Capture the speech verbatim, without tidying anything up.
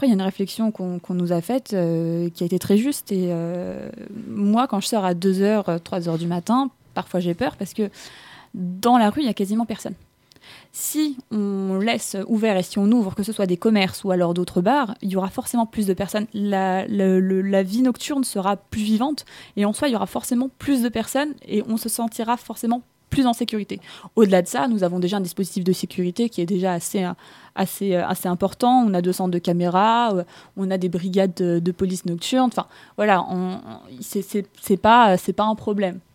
Après, il y a une réflexion qu'on, qu'on nous a faite euh, qui a été très juste. Et euh, moi, quand je sors à deux heures, trois heures du matin, parfois j'ai peur parce que dans la rue, il n'y a quasiment personne. Si on laisse ouvert et si on ouvre, que ce soit des commerces ou alors d'autres bars, il y aura forcément plus de personnes. La, le, le, la vie nocturne sera plus vivante et en soi, il y aura forcément plus de personnes et on se sentira forcément plus en sécurité. Au-delà de ça, nous avons déjà un dispositif de sécurité qui est déjà assez, assez, assez important. On a deux centres de caméras, on a des brigades de, de police nocturne. Enfin, voilà, on, c'est, c'est, c'est pas, c'est pas un problème.